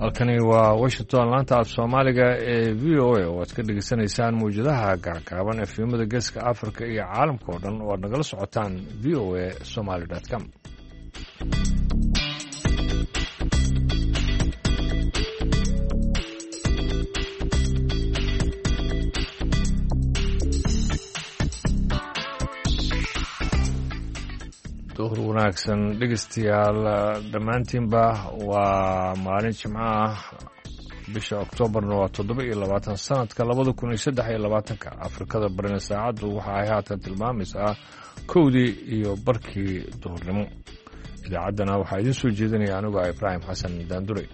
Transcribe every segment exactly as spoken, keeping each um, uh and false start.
halkani waa Washington laanta af Soomaaliga ee V O A oo aad ka dhageysanaysaan muujadaha gaagaaban ee filimada Geeska Afrika iyo caalamka oo dhan oo aad nagala socotaan v o a somali dot com. duhur wanaagsan dhegeystayaal dhammaantiinba waa maalin jimco ah bisha Oktoobarna waa toddoba iyo labaatan sanadka labada kun iyo saddex iyo labaatanka Afrikada barina saacadu waxa ay haatan tilmaamaysaa kowdii iyo barkii duhurnimo. idaacaddana waxaa idiin soo jeedinaya anigu ah Ibraahim Xasan Daandure.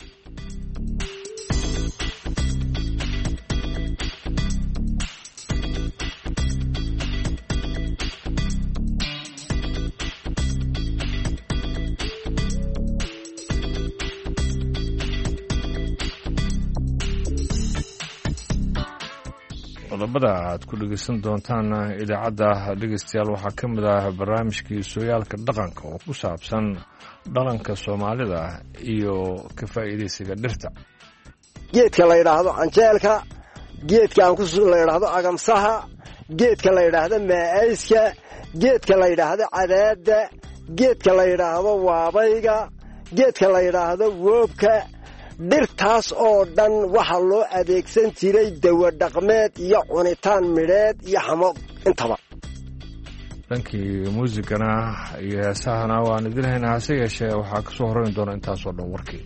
qodobada aad ku dhegeysan doontaan idaacadda dhegeystayaal waxaa ka mid ah barnaamijkii sooyaalka dhaqanka oo ku saabsan dhalanka Soomaalida iyo ka faa'iideysiga dhirta. geedka la yiraahdo canjeelka, geedka aan ku la yiraahdo agamsaha, geedka la yiraahdo maayska, geedka la yiraahdo cadaada, geedka la yiraahdo waabayga, geedka la yiraahdo woobka. dhirtaas oo dhan waxa loo adeegsan jiray dawo dhaqameed iyo cunitaan midheed iyo xamo intaba. dhankii muusigana iyo heesahana waan idin haynaa, hase yeeshee waxaa ka soo horeyn doona intaasoo dhan warkii.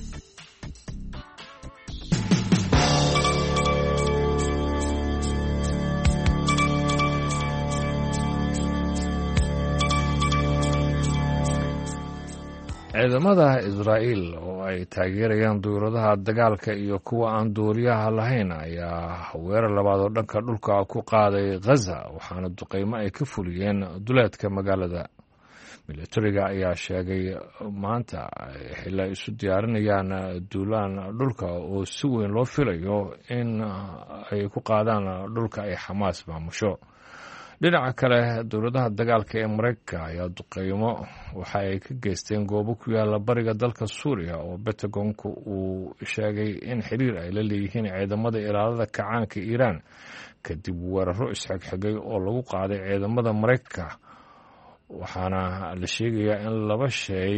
ciidamada Israa'iil oo ay taageerayaan dowladaha dagaalka iyo kuwa aan duuliyaha lahayn ayaa weerar labaad oo dhanka dhulka ku qaaday Gaza, waxaana duqeymo ay ka fuliyeen duleedka magaalada. militariga ayaa sheegay maanta xilli ay isu diyaarinayaan duulaan dhulka oo si weyn loo filayo in ay ku qaadaan dhulka ay Xamaas maamusho. dhinaca kale dowladaha dagaalka ee Mareykanka ayaa duqeymo waxa ay ka geysteen goobo ku yaala bariga dalka Suuriya oo Pentagonku uu sheegay in xiriir ay la leeyihiin ciidamada ilaalada kacaanka Iiraan kadib weeraro isxigxigay oo lagu qaaday ciidamada Mareykanka. waxaana la sheegayaa in laba shay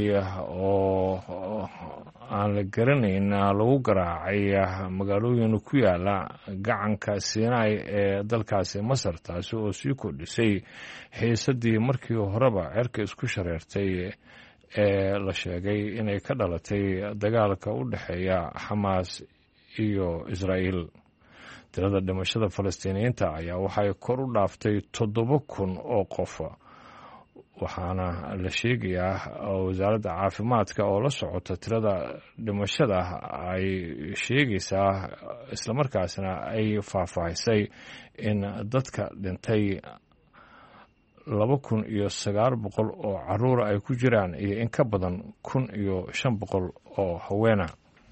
oo aan la garanayn lagu garaacay magaalooyin ku yaala gacanka Sinai ee dalkaasi Masar, taasi oo sii kordhisay xiisadii markii horeba cirka isku shareertay ee la sheegay inay ka dhalatay dagaalka u dhexeeya Xamaas iyo Israa'iil. tirada dhimashada Falastiiniyiinta ayaa waxay kor u dhaaftay toddoba kun oo qof, waxaana la sheegayaa wasaaradda caafimaadka oo la socota tirada dhimashada ay sheegaysaa islamarkaasna ay faahfaahisay in dadka dhintay laba kun iyo sagaal boqol oo caruur ay ku jiraan iyo in ka badan kun iyo shan boqol oo haweena.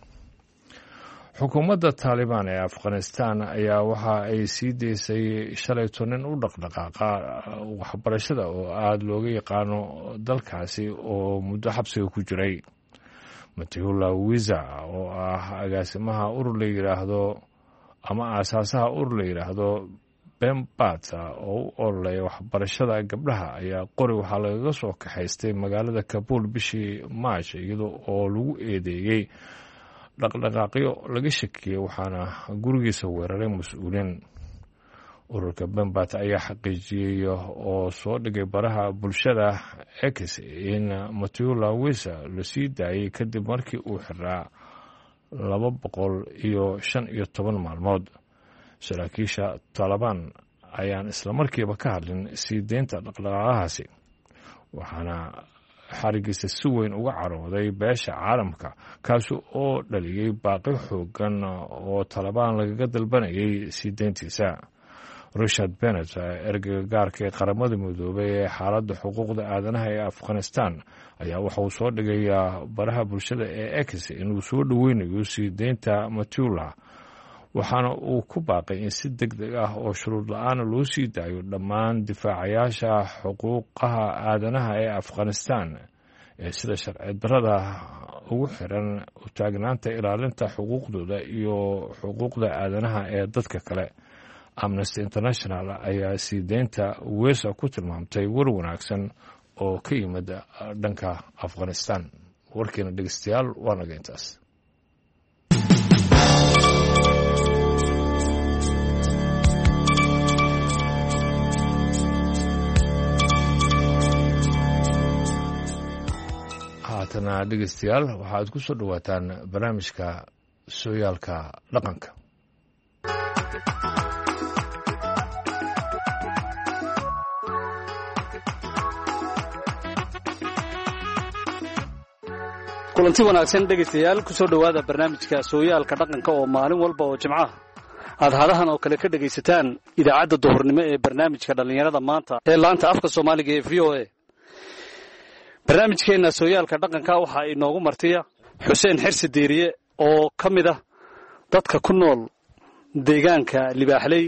xukuumadda Taliban ee Afghanistan ayaa waxa ay sii deysay shalay toban u dhaqdhaqaaqa waxbarashada oo aad looga yaqaano dalkaasi oo muddo xabsiga ku jiray. Matihullah Wiza oo ah agaasimaha urur la yiraahdo ama aasaasaha urur la yiraahdo Bembat oo u ololaya waxbarashada gabdhaha ayaa qori waxaa lagaga soo kaxaystay magaalada Kabul bishii Maash iyadoo oo lagu eedeeyay dhaqdhaqaaqyo laga shakiyay, waxaana gurigiisa weeraray mas-uuliin. ururka Bembat ayaa xaqiijiyey oo soo dhigay baraha bulshada X in Matihullah Wiza la sii daayay kadib markii uu xiraa laba boqol iyo shan iyo toban maalmood. saraakiisha Taliban ayaan isla markiiba ka hadlin sii deynta dhaqdhaqaaqahaasi, waxaana xarigiisa si weyn uga carooday beesha caalamka, kaasi oo dhaliyey baaqi xoogan oo Taliban lagaga dalbanayay sii deyntiisa. Richard Bennett, ergeyga gaarka ee qaramada midoobay ee xaaladda xuquuqda aadanaha ee Afghanistan, ayaa waxa uu soo dhigayaa baraha bulshada ee X inuu soo dhoweynayo sii deynta Matihullah, waxaana uu ku baaqay in si degdeg ah oo shuruud la-aan loo sii daayo dhammaan difaacayaasha xuquuqaha aadanaha ee Afghanistan ee sida sharci darrada ugu xiran u taagnaanta ilaalinta xuquuqdooda iyo xuquuqda aadanaha ee dadka kale. Amnesty International ayaa sii deynta Uweesa ku tilmaamtay war wanaagsan oo ka yimid dhanka Afghanistan. warkeena dhegeystayaal waa naga intaas. haatana dhegeystayaal waxaad ku soo dhawaataan barnaamijka sooyaalka dhaqanka. kulanti wanaagsan dhegeystayaal ku soo dhawaada barnaamijka sooyaalka dhaqanka oo maalin walba oo jimcaha aad hadahan oo kale ka dhegaysataan idaacadda duhurnimo ee barnaamijka dhallinyarada maanta ee laanta afka Soomaaliga ee V O A. barnaamijkeena sooyaalka dhaqanka waxa inoogu martiya Xuseen Xirsi Diiriye oo kamid ah dadka ku nool deegaanka Libaaxley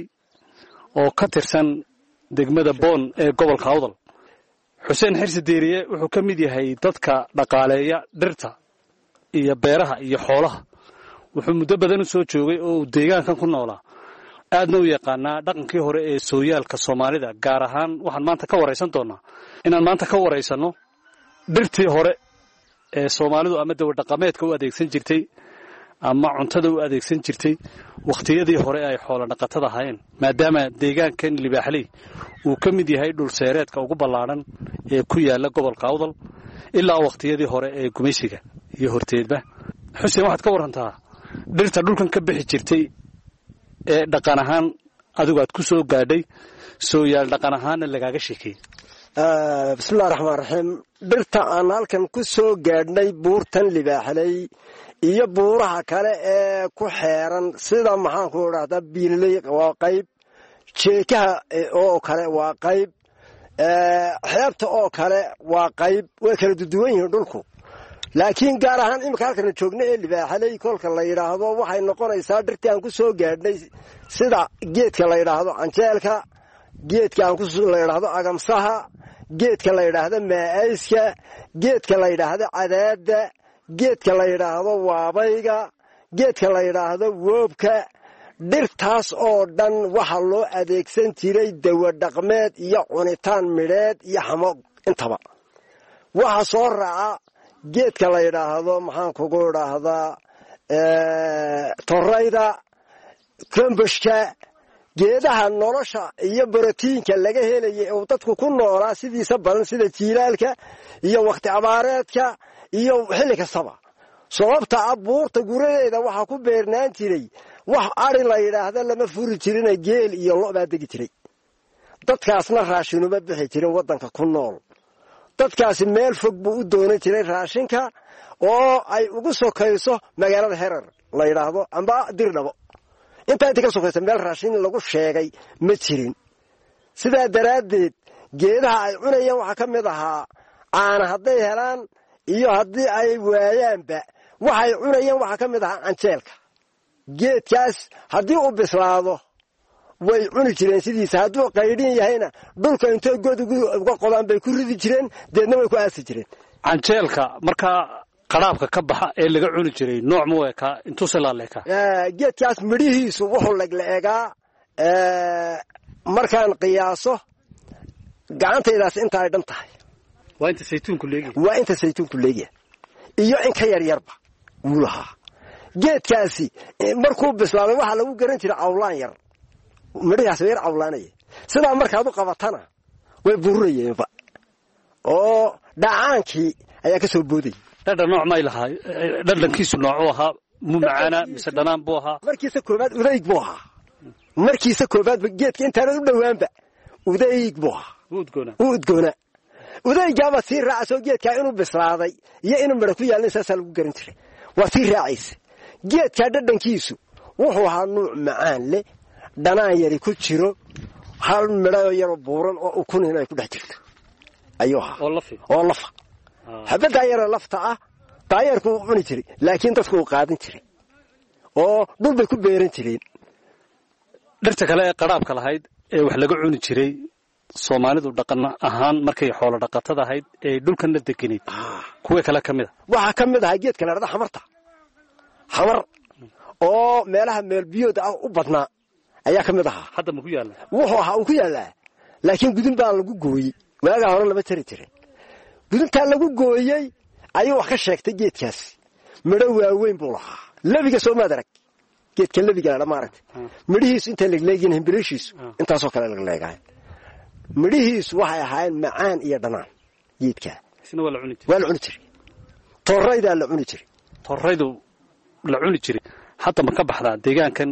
oo ka tirsan degmada Boon ee gobolka Awdal. Xuseen Xirsi Diiriye wuxuu ka mid yahay dadka dhaqaaleeya dhirta iyo beeraha iyo xoolaha. wuxuu muddo badan soo joogay oo deegaankan ku noolaa. aadna u yaqaanaa dhaqankii hore ee sooyaalka Soomaalida, gaar ahaan waxaan maanta ka wareysan doonaa inaan maanta ka wareysano dhirtii hore ee Soomaalidu ama dawlad dhaqameedka u adeegsan jirtay ama cuntada u adeegsan jirtay waqtiyadii hore ay xoolo dhaqatada ahaayeen, maadaama deegaankan Libaaxley uu ka mid yahay dhul seereedka ugu ballaaran ee ku yaala gobolka Awdal ilaa waqtiyadii hore ee gumaysiga iyo horteedba. Xuseen, waxaad ka warantaa dhirta dhulkan ka bixi jirtay ee dhaqan ahaan adigu aad ku soo gaadhay sooyaal dhaqan ahaan lagaaga sheekay. bismillaahir rahmaanir rahiim. dhirta aan halkan ku soo gaadhnay buurtan Libaaxley iyo buuraha kale ee ku xeeran sida maxaan ku raahdaa Biiley waa qayb, jeekaha oo kale waa qayb, ee xeebta oo kale waa qayb. way kala duwan yihiin dhulku, laakiin gaar ahaan imika halkan joogna ee Libaaxley kolka la yiraahdo waxay noqonaysaa dhirtii aan ku soo gaadhnay sida geedka la yiraahdo canjeelka, geedka aan ku la yiraahdo agamsaha, geedka la yiraahdo maayska, geedka la yiraahdo cadaada, geedka la yiraahdo waabayga, geedka la yiraahdo woobka. dhirtaas oo dhan waxa loo adeegsan jiray dawo dhaqameed iyo cunitaan midheed iyo xamo intaba. waxa soo raaca geedka la yiraahdo maxaan kugu raahdaa ee torayda, kombushka, geedaha nolosha iyo borotiinka laga helayo oo dadku ku noolaa sidiisa badan sida jiilaalka iyo waqti abaareedka iyo xilli kastaba. sababta abuurta guradeeda waxa ku beernaan jiray wax ari la yiraahdo lama furi jirin, geel iyo lo baa degi jiray. dadkaasna raashin uma bixi jirin wadanka ku nool. dadkaasi meel fog buu u doonan jiray raashinka oo ay ugu sokayso magaalada Herar la yiraahdo amba Dirdhabo. inta inta ka sokayso meel raashin lagu sheegay ma jirin. sidaa daraadeed geedaha ay cunayeen waxa ka mid ahaa aan hadday helaan iyo haddii ay waayaanba waxay cunayeen waxa ka mid ahaa canjeelka. geedkaas haddii uu bislaado way cuni jireen sidiisa, hadduu qaydhin yahayna dhulka intay god uga qodaan bay ku ridi jireen, deedna way ku aasi jireen. canjeelka markaa qaraabka ka baxa ee laga cuni jiray nooc ma weeka intuu salaaleeka. geedkaas midhihiisu wuxuu lagleegaa markaan qiyaaso gacantaydaas inta ay dhan tahay. waa inta saytuunku leegi waa inta saytuunku leegi iyo in ka yar yarba wuu lahaa. geedkaasi markuu bislaado waxa lagu garan jiray cawlaan yar, midhigaas yar cawlaanaya. sidaa markaad u qabatana way bururayeenba oo dhacaankii ayaa ka soo booday. dhadhan nooc ma ilahay, dhadhankiisu noocu ahaa mu macaana mise dhanaan buu ahaa. markiisa koobaad udayg buu ahaa. markiisa koobaad geedka intaan u dhawaanba udayg buu ahaa. udgoona udgoona udaygaaba sii raacayso geedka inuu bislaaday iyo inuu midho ku yaalin saasa lagu garan jiray. waa sii raacaysa. geedka dhadhankiisu wuxuu ahaa nuuc macaan leh, dhanaan yari ku jiro, hal midho yar buuran oo ukun inay ku dhex jirto ayuu ahaa oo lafa oo lafa habada yar lafta ah taayarku u cuni jiray, laakiin dadku u qaadan jiray oo dhul bay ku beeran jireen. dhirta kale ee qaraabka lahayd ee wax laga cuni jiray Soomaalidu dhaqan ahaan markay xoolo dhaqatada ahayd ee dhulkan la deganeed kuwa kale kamid ah waxa kamid ah geedka la yiraahdo xamarta xamar oo meelaha meel biyood ah u badnaa ayaa kamid ah hadda ma ku yaala wuxuu ahaa uu ku yaala laakiin gudin baa lagu gooyay waaga hore laba tiri jiray gudinta lagu gooyay ayuu wax ka sheegtay geedkaas midho waaweyn buu lahaa labiga soo maadarag geedka labiga la maaragtay midhihiisu inta legleegin himbilishiisu intaas oo kale legleegaay midhihiisu waxay ahaayeen macaan iyo dhanaan geedka isna wala cuni jiray wala cuni jiray torrayda la cuni jiray torraydu la cuni jiray hatta ma ka baxdaa deegaankan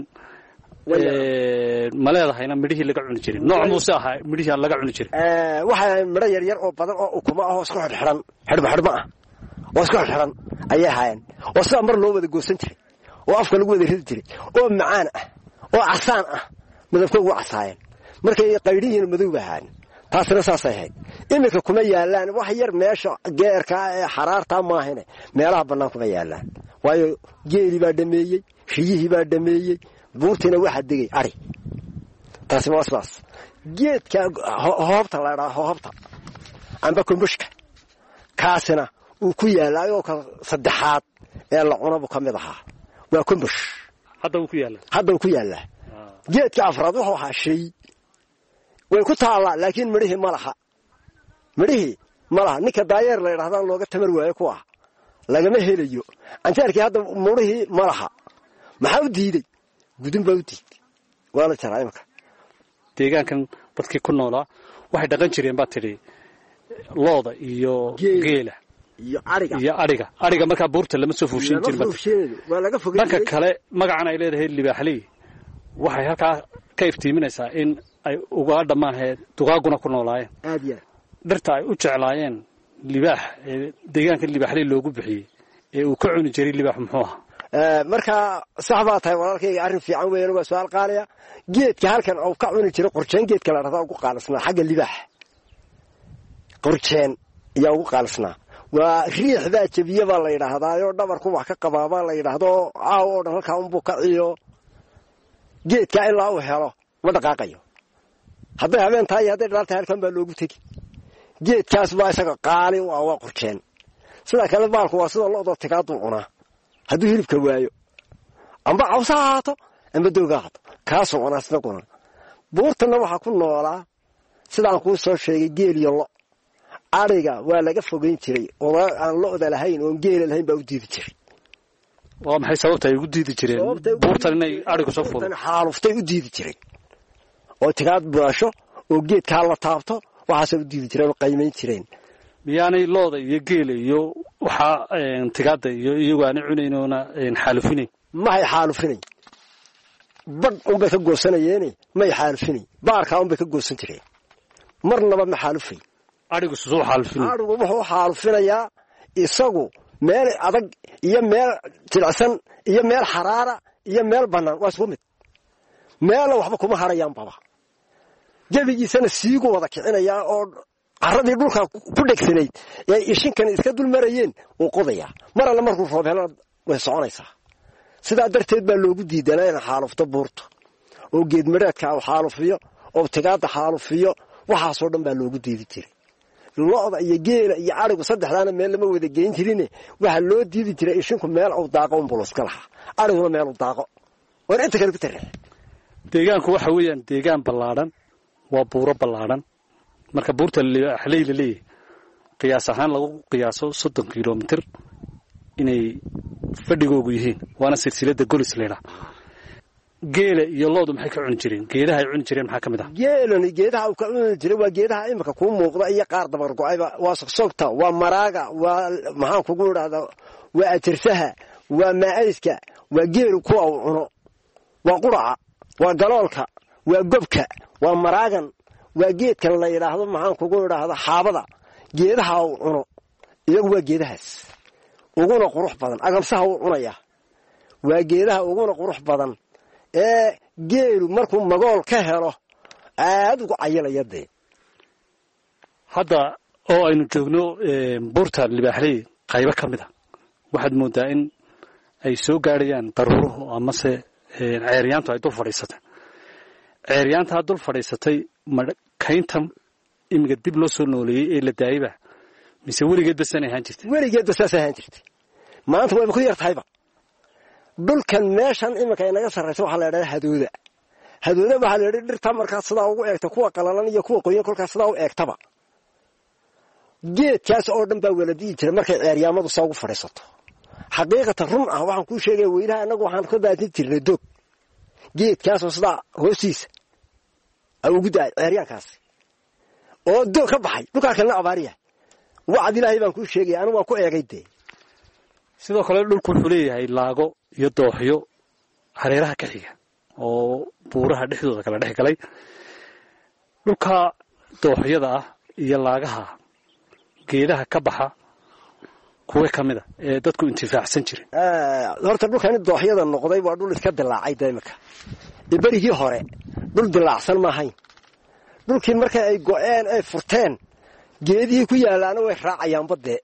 ee ma leedahayna midhihii laga cuni jiray nooc muuse ahaa midhihii laga cuni jiray ee waxa midho yar yar oo badan oo ukuma ah oo isku xidhan xidhba xidhma ah oo isku xidhan ayay ahaayeen oo sida mar loo wada goosan jiray oo afka lagu wada ridi jiray oo macaan ah oo casaan ah midabkoodu casaayeen markay qaydiin madow bahaan taasina saasay ahayd imika kuma yaalaan wax yar meesha geerka ee xaraarta ma ahine meelaha banaan kuma yaalaan waayo geeli baa dhameeyay riyihii baa dhameeyay buurtina waxa digay ari taasi waa saas geedka hoobta la yiraahdo hoobta amba kumbushka kaasina uu ku yaalaayo ka saddexaad ee la cuno kamid ahaa waa kumbush hadda uu ku yaala hadda uu ku yaala geedka afraad wuxuu ahaa shay way ku taala laakiin midhihii ma laha midhihii ma laha ninka daayeer la yiraahdo looga tamar waayo ku ah lagama helayo antaarkii hadda midhihii ma laha maxaa u diiday gudin baa u diiday wala jaray marka deegaankan dadkii ku noolaa waxay dhaqan jireen baa tiri looda iyo geela iyo ariga iyo ariga ariga marka buurta lama soo fuushin jirin waa laga fogay marka kale magacan ay leedahay libaaxley waxay halka ka iftiiminaysaa in ay uga dhamaaheen dugaaguna ku noolaayeen aad iyo dhirta ay u jeclaayeen libaax deegaanka libaaxley loogu bixiyay ee uu ka cuni jiray libaax muxuu ahaa ee marka saxbaa tahay walaalkayga arrin fiican weeyna waa su'aal qaaliya geedka halkan oo ka cuni jiray qorjeen geedka la raado ugu qaalasnaa xagga libaax qorjeen ayaa ugu qaalasnaa waa riixda jabiye baa la yiraahdaa dhabarku wax ka qabaaba la yiraahdo aaw oo dhan halka uu ka ciyo geedka ilaa uu helo ma dhaqaaqayo hadday habeen tahay hadday dhaalta halkan baa loogu tagi geedkaas baa isaga qaali oo waa qorjeen sida kale baalku waa sida loo tigaadu cunaa hadduu hilibka waayo amba cawsaato amba doogaato kaas oo wanaagsan kuna buurtana waxa ku noolaa sidaan ku soo sheegay geel iyo lo ariga waa laga fogeyn jiray oo aan looda lahayn oo geel lahayn baa u diidi jiray waa maxay sababta ay ugu diidi jireen buurtan inay arigu soo fuulaan xaaluftay u diidi jireen oo tigaad buasho oo geedka la taabto waxa u diidi jireen oo qiimeyn jireen miyaanay looda iyo geela iyo waxa tigaada iyo iyagu aan cunaynoona xaalufinay ma hay xaalufinay bad oo bay ka goosanayeen ma hay xaalufinay baarka oo bay ka goosan jireen marnaba ma xaalufay arigu soo xaalufinay arigu wuxuu xaalufinayaa isagu meel adag iyo meel tilacsan iyo meel xaraara iyo meel banaan waa isku mid meel waxba kuma harayaan baba jabigiisana siigu wada kicinaya oo carradii dhulka ku dhegsaneyd ee ishinkan iska dul marayeen oo qodaya mar alla markuu roob helo way soconaysaa sidaa darteed baa loogu diidanaa in xaalufto buurto oo geed midheedka uu xaalufiyo oo tigaada xaalufiyo waxaasoo dhan baa loogu diidi jiray looda iyo geela iyo arigu saddexdaana meel lama wada geyn jirin waxa loo diidi jiray ishinku meel uu daaqo un buluska laha ariguna meel uu daaqo war inta kale ku tareex deegaanku waxa weeyaan deegaan ballaaran waa buuro ballaaran marka buurta libaaxley leeyahay qiyaas ahaan lagu qiyaaso soddon kiiloomitir inay fadhigoogu yihiin waana silsilada golis leena geela iyo loodu maxay ka cuni jireen geedaha ay cuni jireen maxaa kamid ah geelani geedaha uu ka cuni jiray waa geedaha imika ku muuqda iyo qaar dabar go'ayba waa sogsogta waa maraaga waa maxaan kugu yiraahdaa waa atirsaha waa maayska waa geelu kuwa uu cuno waa quraca waa galoolka waa gobka waa maraagan waa geedkan la yiraahdo maxaan kugu yiraahdaa xaabada geedaha uu cuno iyagu waa geedahaas uguna qurux badan agamsaha uu cunaya waa geedaha uguna qurux badan ee geelu markuu magool ka helo aad ugu cayilayade hadda oo aynu joogno buurta libaaxley qaybo kamid ah waxaad moodaa in ay soo gaarayaan daruuruhu ama se ceeryaantu ay dul fadhiisatay ceeryaanta dul fadhiisatay kaynta imiga dib loo soo nooleeyey ee la daayayba mise weligeed basan ahaan jirtay weligeed basaas ahaan jirtay maanta way ku yar tahayba dhulkan meeshan iminka inaga sarraysa waxaa la yidhahdaa hadooda hadooda waxaa la yidhi dhirta markaad sidaa ugu eegta kuwa qalalan iyo kuwa qoyan kolkaas sidaa u eegtaba geedkaas oo dhan baa wala di'i jira markay ceeryaamadu saa ugu fadhiisato xaqiiqatan run ah waxaan kuu sheegaya weynaha annagu waxaan ka baadin jirnay doog geedkaasoo sidaa hoostiisa ugu daay ceeryaankaasi oo doog ka baxay dhulkaa kalena abaariya wacd ilaahay baan kuu sheegaya anigu waan ku eegay dee sidoo kale dhulku wuxuu leeyahay laago iyo dooxyo hareeraha ka xiga oo buuraha dhexdooda kala dhex galay dhulka dooxyada ah iyo laagaha geedaha ka baxa kuwa ka mid ah ee dadku intifaacsan jiray horta dhulkani dooxyada noqday waa dhul iska dilaacay deemka berigii hore dhul dilaacsan ma ahayn dhulkii markay ay go'een ay furteen geedihii ku yaalaana way raacayaan badee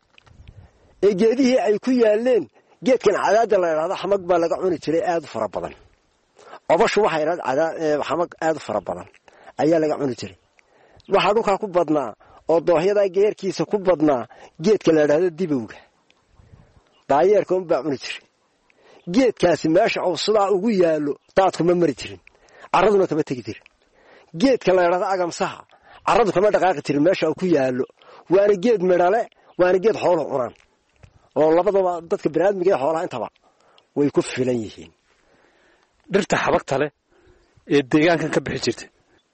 ee geedihii ay ku yaaleen geedkan cadaada la yidhaahdo xamag baa laga cuni jiray aad u fara badan obashu waxay yidhahdaa xamag aad u fara badan ayaa laga cuni jiray waxaa dhulkaa ku badnaa oo dooxyada geerkiisa ku badnaa geedka la yidhaahdo dibowga daayeerka un baa cuni jiray geedkaasi meesha uu sidaa ugu yaallo daadkuma mari jirin carraduna kama tegi jirin geedka la yidhaahdo agamsaha carradu kama dhaqaaqi jirin meesha uu ku yaallo waana geed midhale waana geed xooluhu cunaan oo labadaba dadka biniaadmiga ee xoolaha intaba way ku filan yihiin dhirta xabagta leh ee deegaankan ka bixi jirtay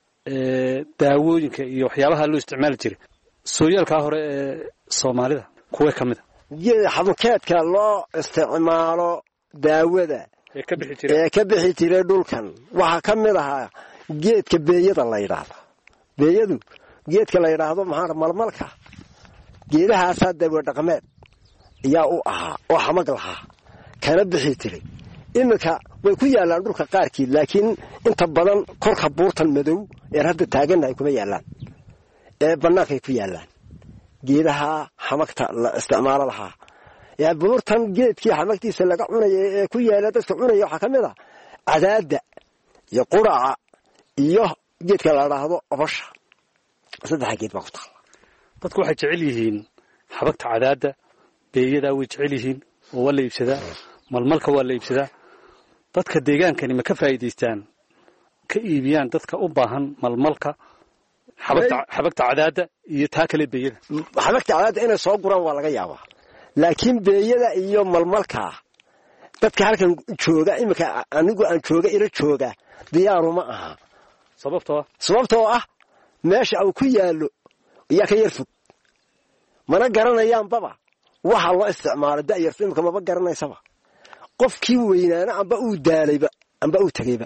ee daawooyinka iyo waxyaabaha loo isticmaali jiray sooyaalkaa hore ee soomaalida kuwa ka mid ah xabukeedka loo isticmaalo daawada ee ka bixi jiray ee ka bixi jiray dhulkan waxa ka mid ahaa geedka beeyada la yiraahdo beeyadu geedka la yiraahdo maxaa malmalka geedahaas dawo dhaqameed ayaa u ahaa oo xamag lahaa kana bixi jiray imika way ku yaalaan dhulka qaarkii laakiin inta badan korka buurtan madow ee hadda taaganay kuma yaalaan ee banaanka ku yaalaan geedaha xamagta la isticmaalo lahaa yaa buurtan geedkii xamagtiisa laga cunayay ee ku yaala dadka cunaya waxa kamid ah cadaada iyo quraca iyo geedka la yiraahdo obasha saddex geed baa ku taala dadku waxay jecel yihiin xabagta cadaada beeyada way jecel yihiin oo wala iibsadaa malmalka waa la iibsadaa dadka deegaankani ma ka faa'iideystaan ka iibiyaan dadka u baahan malmalka xabagta xabagta cadaada iyo taa kale beeyada xabagta cadaada inay soo guraan waa laga yaabaa laakiin beeyada iyo malmalka dadka halkan jooga imika anigu aan jooga ila jooga diyaaru ma aha sababtoo sababtoo ah meesha uu ku yaalo iyo ka yar fog mana garanayaan baba waxa loo isticmaalo daayar imika ma garanaysaba qofkii weynaana amba uu daalayba amba uu tagayba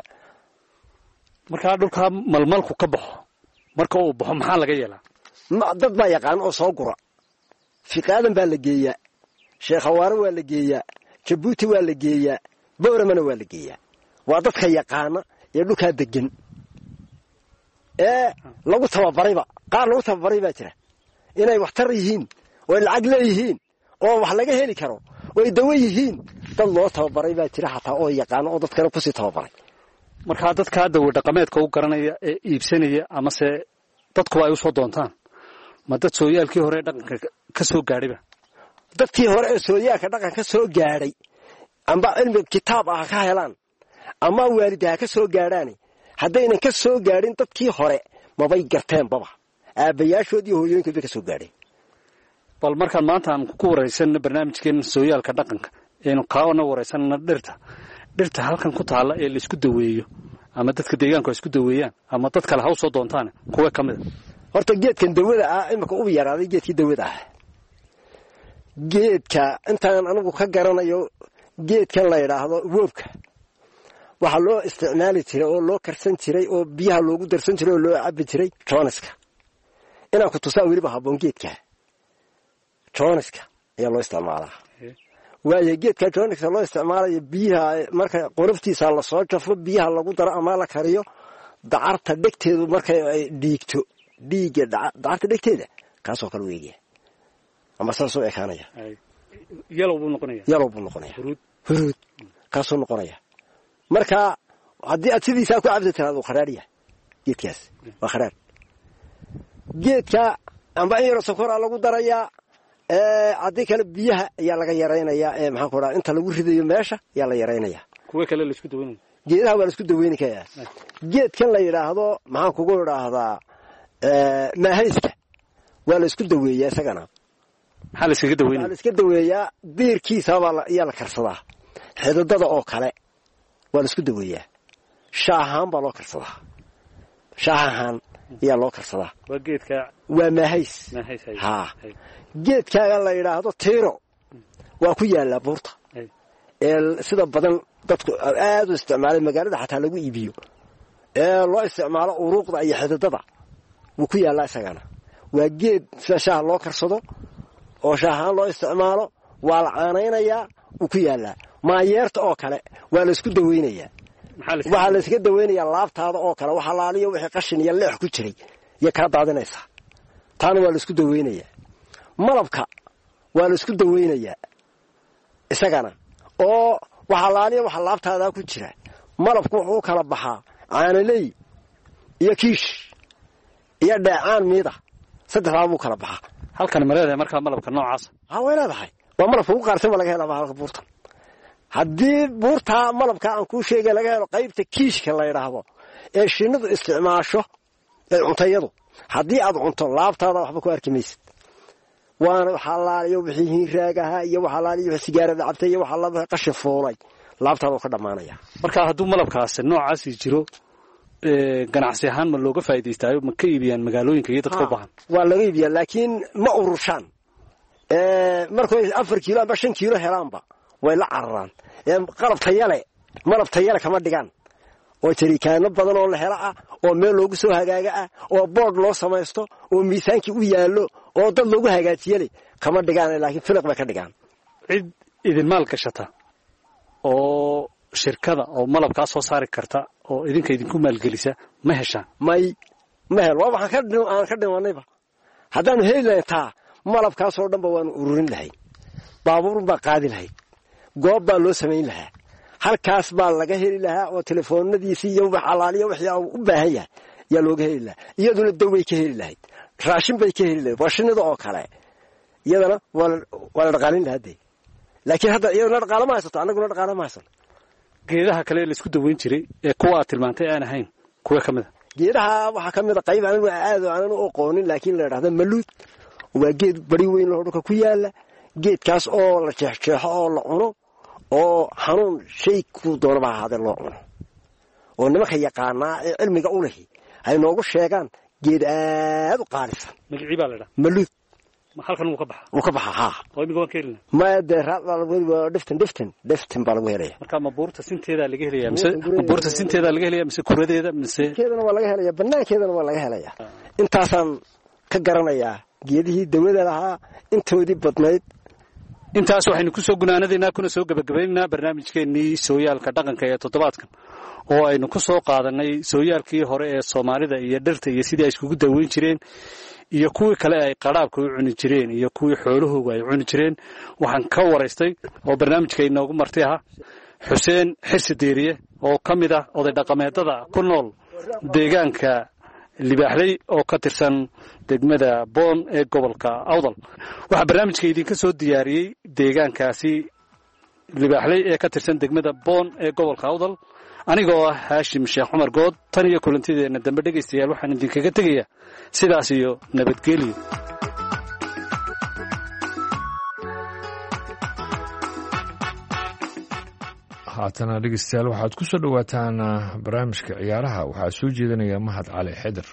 marka dhulka malmalku ka baxo marka uu baxo maxaa laga yeelaa ma dad baa yaqaan oo soo gura fiqaadan baa la geeyaa sheekhawaare waa la geeyaa jabuuti waa la geeyaa bowramana waa la geeyaa waa dadka yaqaana ee dhulkaa degan ee lagu tababarayba qaar lagu tababaray baa jira inay waxtar yihiin oo lacag leeyihiin oo wax laga heli karo oo dawo yihiin dad loo tababaray baa jira xataa oo yaqaan oo dadkana ku sii tababaray marka dadka dawo dhaqameedka u garanaya ee iibsanaya ama se dadku ay u soo doontaan ma dad sooyaalkii hore dhaqanka ka soo gaadhayba dadkii hore ee sooyaalka dhaqanka ka soo gaadhay amba cilmi kitaab ah ka helaan ama waalidaha ka soo gaadhaan haddaynan ka soo gaadhin dadkii hore mabay garteen baba aabayaashood iyo hooyooyinkood ka soo gaadhay bal markaan maanta aan ku wareysan barnaamijkeen sooyaalka dhaqanka eenu kaana wareysanna dhirta dhirta halkan ku taala ee la isku daweeyo ama dadka deegaanka isku daweeyaan ama dad kale ha u soo doontaan kuwa kamid ah horta geedkan dawada ah imika u yaraaday geedkii dawada ah geedka intaan anigu ka garanayo geedkan la yiraahdo woobka waxa loo isticmaali jiray oo loo karsan jiray oo biyaha loogu darsan jiray oo loo cabi jiray jooniska inaan ku tusaa weliba haboon geedka jooniska ayaa loo isticmaalaa waayo geedka jooniska loo isticmaalayo biyaha marka qoroftiisa la soo jafo biyaha lagu daro ama la kariyo dacarta dhegteedu markay ay dhiigto dhiiga dacarta dhegteeda kaasoo kale weegiya ama saasoo ekaanaya yellow buu noqonaya yellow buu noqonaya huruud kaasoo noqonaya marka haddii aad sidiisaa ku cabdi tiraado kharaariya geedkaas waa kharaar geedka amba in yaro sokoraa lagu darayaa haddii kale biyaha ayaa laga yaraynayaa ee maxaan ku dhaha inta lagu ridayo meesha ayaa la yaraynayaa kuwa kale laisku daweynaya geedaha waa laisku daweyni kayaa geedkan la yidhaahdo maxaan kugu idhaahdaa maahayska waa la isku daweeyaa isagana maxaa la iskaga daweynaya waa la iska daweeyaa diirkiisabaa ayaa la karsadaa xididada oo kale waa la isku daweeyaa shaahaan baa loo karsadaa shaahaan ayaa loo karsadaa waa geedka waa maahays ha geedkaaga la yidhaahdo tiiro waa ku yaallaa buurta ee sida badan dadku aad u isticmaalay magaalada xataa lagu iibiyo ee loo isticmaalo uruuqda iyo xididada wuu ku yaallaa isagana waa geed sida shaaha loo karsado oo shaahaan loo isticmaalo waa la caanaynayaa wuu ku yaallaa maayeerta oo kale waa la isku daweynayaa waxaa la iska daweynayaa laabtaada oo kale waxa laaliyo wixii qashin iyo leex ku jiray iyo kaa daadinaysaa taana waa la isku daweynayaa malabka waa la isku daweynayaa isagana oo waxa laaliyo waxa laabtaada ku jira malabku wuxuu kala baxaa caanaley iyo kiish iyo dheecaan miida saddexdaa buu kala baxaa halkan ma leedahay markaa malabka noocaas ha way leedahay waa malabka ugu qaarsan ba laga helaa halka buurtan haddii buurtaa malabka aan kuu sheegay laga helo qaybta kiishka la yidhaahdo ee shinnidu isticmaasho ee cuntayadu haddii aad cunto laabtaada waxba ku arki maysid waana waxaa laaliyo wixii hiinraagaha iyo waxaa laaliyo wixii sigaarada cabtay iyo waxaa laaliyo qashin fuulay laabtaada ka dhamaanaya marka hadduu malabkaasi noocaasi jiro ganacsi ahaan ma looga faa'iidaystaayo ma ka iibiyaan magaalooyinka iyo dadka u baahan waa laga iibiyaa laakiin ma urushaan markay afar kiilo amba shan kiilo helaanba way la cararaan qalab tayale malab tayale kama dhigaan oo jarikaano badan oo la hela ah oo meel loogu soo hagaaga ah oo board loo samaysto oo miisaankii u yaallo oo dad loogu hagaajiyay kama dhigaan laakiin filiq bay ka dhigaan cid idin maal gashata oo shirkada oo malabka soo saari karta oo idinka idinku maalgelisa ma heshaan may ma hel waa waxaan ka dhino aan ka dhimanayba haddaan heelayntaa malabkaas oo dhanba waan ururin lahay baabuur baa qaadi lahay goob baa loo samayn lahaa halkaas baa laga heli lahaa oo telefoonadiisii iyo wax alaaliyo wixii uu u baahan yahay yaa looga heli lahaa iyaduna daway ka heli lahayd raashin bay ka heli lahayd waa shinnida oo kale iyadana waa la dhaqaalin lahaa dee laakiin hadda iyaduna dhaqaalo ma haysato annaguna dhaqaalo ma haysan geedaha kale la isku daweyn jiray ee kuwa aad tilmaantay aan ahayn kuwa ka mid a geedaha waxaa ka mid a qayb anigu aad aanan u aqoonin laakiin la yidhahda maluud waa geed bari weyn oo dhulka ku yaala geedkaas oo la jeexjeexo oo la cuno oo xanuun shay ku doonaba ahaadee loo cuno oo nimanka yaqaanaa ee cilmiga u lehi ay noogu sheegaan geed aad u qaalisan magacii baa la yidhaha maluud halkan wuu ka baxaa wuu ka baxaa haa oo imiga waan ka helina maya dee raadbaa dhiftin dhiftin dhiftin baa lagu helaya marka ma buurta sinteedaa laga helaya mise ma buurta sinteedaa laga helaya mise kuradeeda mise keedana waa laga helaya banaankeedana waa laga helaya intaasaan ka garanayaa geedihii dawada lahaa intoodii badnayd intaas waxaynu ku soo gunaanadaynaa kuna soo gabagabaynaynaa barnaamijkeennii sooyaalka dhaqanka ee toddobaadkan oo aynu ku soo qaadanay sooyaalkii hore ee soomaalida iyo dhirta iyo sidii ay iskugu daweyn jireen iyo kuwii kale ay qaraabka u cuni jireen iyo kuwii xoolahooga ay cuni jireen waxaan ka waraystay oo barnaamijka inoogu marti ahaa xuseen xirsi diiriye oo ka mid ah oday dhaqameedada ku nool deegaanka libaaxley oo ka tirsan degmada boon ee gobolka awdal waxaa barnaamijka idinka soo diyaariyey deegaankaasi libaaxley ee ka tirsan degmada boon ee gobolka awdal anigoo ah haashim sheekh cumar good tan iyo kulantideenna dambe dhegaystayaal waxaan idinkaga tegayaa sidaas iyo nabadgelyo haatana dhegeystayaal waxaad ku soo dhowaataan barnaamijka ciyaaraha waxaa soo jeedinaya mahad cali xidar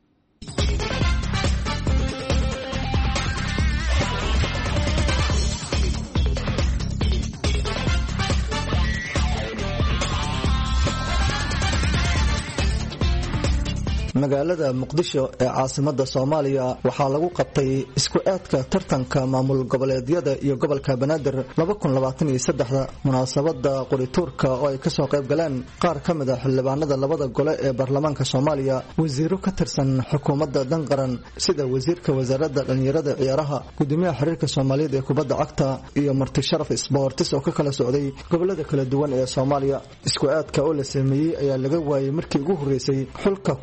magaalada muqdisho ee caasimada soomaaliya waxaa lagu qabtay isku aadka tartanka maamul goboleedyada iyo gobolka banaadir munaasabada qorituurka oo ay kasoo qayb galeen qaar ka mid a xildhibaanada labada gole ee baarlamaanka soomaaliya wasiiro ka tirsan xukuumadda danqaran sida wasiirka wasaaradda dhallinyarada ciyaaraha gudoomiyaha xiriirka soomaaliyeed ee kubadda cagta iyo marti sharaf sboortis oo ka kala socday gobolada kala duwan ee soomaaliya isku aadka oo la sameeyey ayaa laga waayey markii ugu horeysay xulka kubadda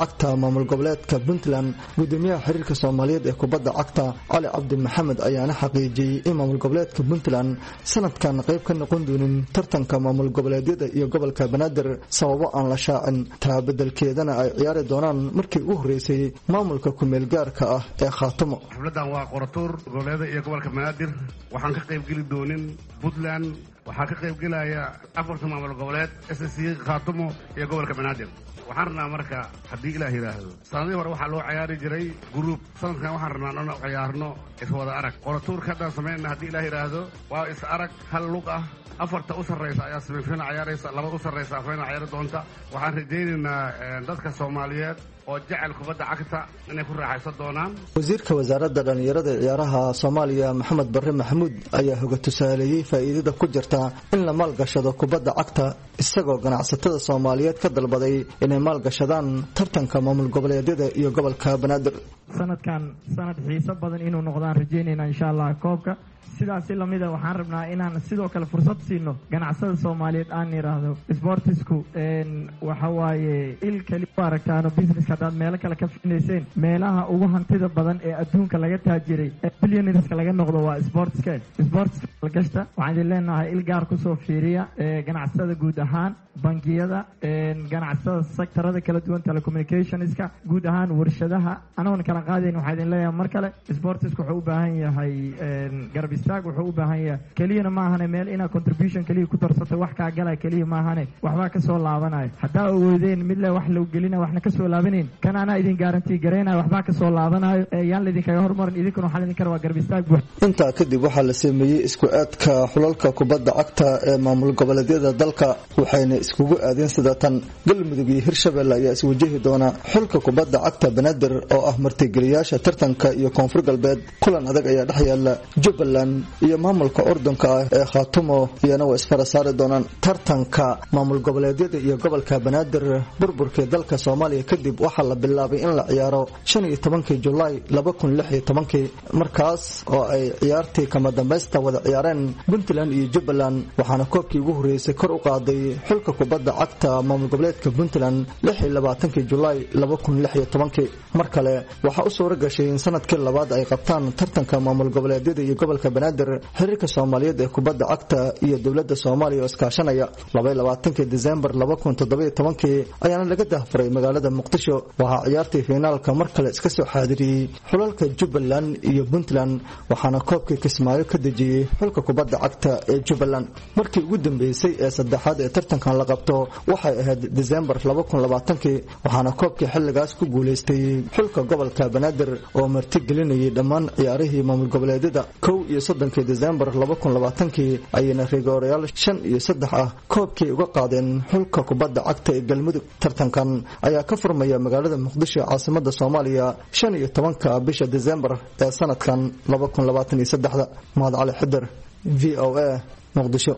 cagta maamul goboleedka Puntland gudoomiyaha xiriirka Soomaaliyeed ee kubadda cagta Cali Cabdi Maxamed ayaana xaqiijiyay in maamul goboleedka Puntland sanadkan qayb ka noqon doonin tartanka maamul goboleedyada iyo gobolka Banaadir sababo aan la shaacin taa bedelkeedana ay ciyaari doonaan markii ugu horeysay maamulka ku meel gaarka ah ee Khaatumo. xafladan waa qoratuur goboleedyada iyo gobolka Banaadir waxaan ka qayb geli doonin Puntland waxaa ka qayb gelaya afarta maamul goboleed S S C Khaatumo iyo gobolka Banaadir. waxaan rabnaa marka haddii ilaah yiraahdo sanadii hore waxaa loo ciyaari jiray group sanadkan waxaan rabnaa inaan ciyaarno iswada arag qoratuurka haddaan sameynna haddii ilaah yiraahdo waa is arag hal lug ah afarta u sarreysa ayaa semifinal ciyaaraysa laba u sarreysa final ciyaari doonta waxaan rajaynaynaa dadka Soomaaliyeed oo jecel kubadda cagta inay ku raaxaysan doonaan. wasiirka wasaaradda dhalinyarada ee ciyaaraha Soomaaliya Maxamed Barre Maxamuud ayaa hoga tusaaleeyay faa'iidada ku jirta in la maalgashado kubadda cagta isagoo ganacsatada Soomaaliyeed ka dalbaday inay maalgashadaan tartanka maamul goboleedyada iyo gobolka Banaadir. sanadkan sanad xiiso badan inuu noqdaan rajaynayna insha Allah koobka sidaas lamida waxaan rabnaa inaan sidoo kale fursad siino ganacsada Soomaaliyeed aan yiraahdo sportsku een waxa waaye il kali aragtaano business hadaad meel kale ka fiineyseen meelaha ugu hantida badan ee adduunka laga taajiray billionaires laga noqdo waa sportska sports gashta waxaan leenahay il gaar ku soo fiiriya ganacsada guud ahaan bangiyada een ganacsada sektorada kala duwan telecommunicationska guud ahaan warshadaha anoon kala qaadeen waxaan leeyahay mar kale sportsku wuxuu u baahan yahay een garab istaag wuxuu u baahan yahay kaliya ma ahane meel ina contribution kaliya ku darsato wax ka galay kaliya ma ahane waxba ka soo laabanay hadaa awoodeen mid la wax loo gelina waxna ka soo laabaneen kan ana idin guarantee gareynaa waxba ka soo laabanayo yaan la idin kaga hormarin idinkuna waxa la idin kara waa garab istaag buux. inta kadib waxa la sameeyay isku aadka xulalka kubadda cagta ee maamul goboleedyada dalka waxayna iskugu aadeen sida tan Galmudug iyo Hirshabelle ayaa is wajahi doona xulka kubadda cagta Banaadir oo ah martigeliyaasha tartanka iyo Koonfur Galbeed kulan adag ayaa dhex yaala Jubbaland iyo maamulka Ordonka ee Khaatumo iyana waa isfara saari doonaan tartanka maamul goboleedyada iyo gobolka Banaadir burburka dalka Soomaaliya kadib waxa la bilaabay in la ciyaaro shan iyo tobankii July laba kun lix iyo toban markaas oo ay ciyaartii kama dambaysta wada ciyaareen Puntland iyo Jubbaland waxaana koobkii ugu horeysay kor u qaaday xulka kubadda cagta maamul goboleedka Puntland lix iyo labaatankii July laba kun lix iyo toban mar kale waxa u soo ragashay in sanadkii labaad ay qabtaan tartanka maamul goboleedyada iyo gobolka Banaadir xiriirka Soomaaliyeed ee kubadda cagta iyo dawladda Soomaaliya oo iskaashanaya laba iyo labaatankii December laba kun toddoba iyo toban ayaana laga dahfuray magaalada Muqdisho waxa ciyaartii finaalka mar kale iska soo xaadiriyay xulalka Jubbaland iyo Puntland waxaana koobkii Kismaayo ka dejiyay xulka kubadda cagta ee Jubbaland markii ugu dambeysay ee saddexaad ee tartankan la qabto waxay ahayd December laba kun labaatan waxaana koobkii xilligaas ku guuleystay xulka gobolka Banaadir oo marti gelinayay dhammaan ciyaarihii maamul goboleedyada kow iyo soddon December laba kun labaatan ayna Rigooriyaal shan iyo saddex ah koobkii uga qaadeen xulka kubadda cagta ee Galmudug tartankan ayaa ka furmaya magaalada Muqdisho caasimadda Soomaaliya shan iyo tobanka bisha December ee sanadkan laba kun labaatan iyo saddex Mahad Cali Xidar V O A Muqdisho.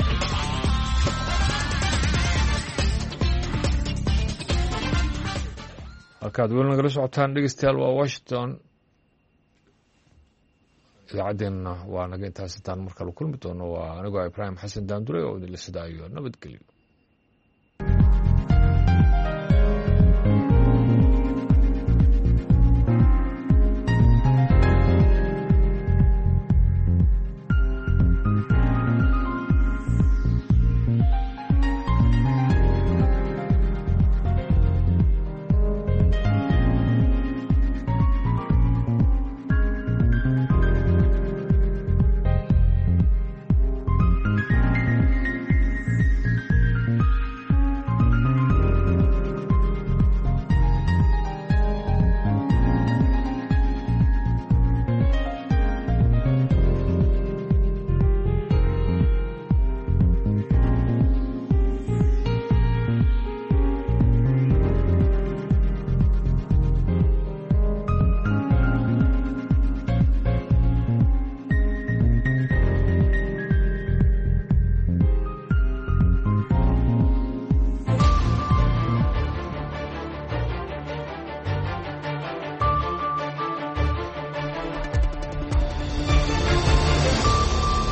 halkaad weli nagala socotaan dhegeystayaal waa Washington idaacaddeenna waa naga intaas intaan markale kulmi doono waa anigoo Ibraahim Xasan Daandure oo idinla sidaayo nabadgelyo.